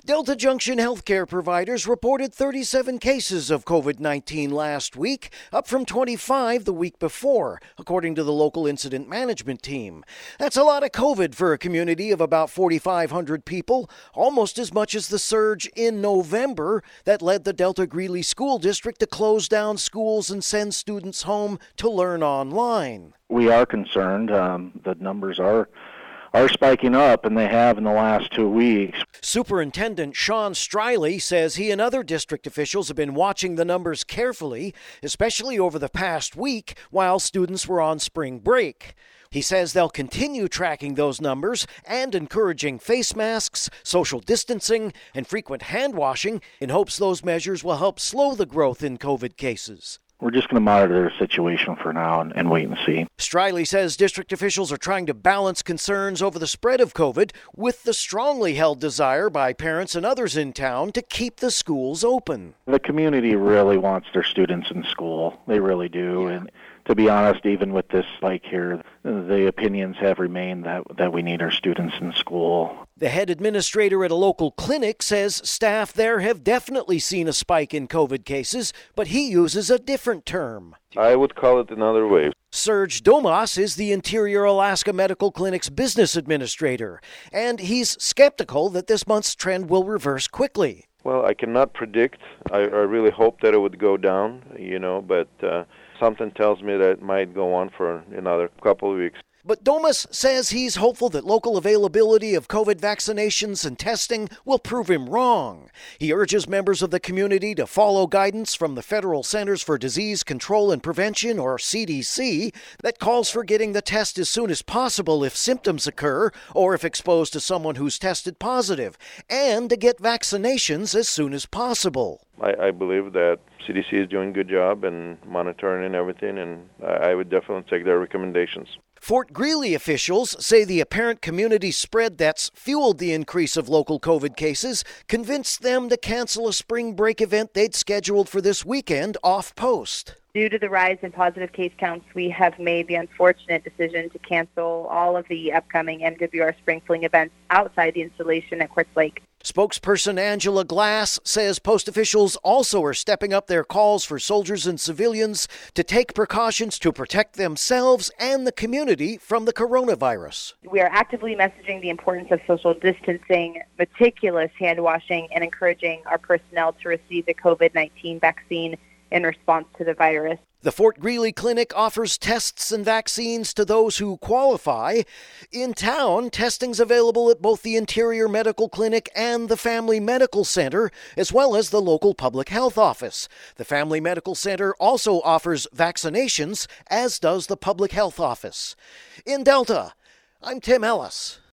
Delta Junction healthcare providers reported 37 cases of COVID-19 last week, up from 25 the week before, according to the local incident management team. That's a lot of COVID for a community of about 4,500 people, almost as much as the surge in November that led the Delta Greeley School District to close down schools and send students home to learn online. We are concerned. The numbers are spiking up, and they have in the last 2 weeks. Superintendent Sean Striley says he and other district officials have been watching the numbers carefully, especially over the past week while students were on spring break. He says they'll continue tracking those numbers and encouraging face masks, social distancing, and frequent hand washing in hopes those measures will help slow the growth in COVID cases. We're just going to monitor the situation for now and wait and see. Striley says district officials are trying to balance concerns over the spread of COVID with the strongly held desire by parents and others in town to keep the schools open. The community really wants their students in school. They really do. Yeah. And to be honest, even with this spike here, the opinions have remained that we need our students in school. The head administrator at a local clinic says staff there have definitely seen a spike in COVID cases, but he uses a different term. I would call it another wave. Serge Domas is the Interior Alaska Medical Clinic's business administrator, and he's skeptical that this month's trend will reverse quickly. Well, I cannot predict. I really hope that it would go down, but something tells me that it might go on for another couple of weeks. But Domas says he's hopeful that local availability of COVID vaccinations and testing will prove him wrong. He urges members of the community to follow guidance from the Federal Centers for Disease Control and Prevention, or CDC, that calls for getting the test as soon as possible if symptoms occur or if exposed to someone who's tested positive, and to get vaccinations as soon as possible. I believe that CDC is doing a good job and monitoring and everything, and I would definitely take their recommendations. Fort Greeley officials say the apparent community spread that's fueled the increase of local COVID cases convinced them to cancel a spring break event they'd scheduled for this weekend off-post. Due to the rise in positive case counts, we have made the unfortunate decision to cancel all of the upcoming MWR Spring Fling events outside the installation at Quartz Lake. Spokesperson Angela Glass says post officials also are stepping up their calls for soldiers and civilians to take precautions to protect themselves and the community from the coronavirus. We are actively messaging the importance of social distancing, meticulous hand washing, and encouraging our personnel to receive the COVID-19 vaccine in response to the virus. The Fort Greeley Clinic offers tests and vaccines to those who qualify. In town, testing's available at both the Interior Medical Clinic and the Family Medical Center, as well as the local public health office. The Family Medical Center also offers vaccinations, as does the public health office. In Delta, I'm Tim Ellis.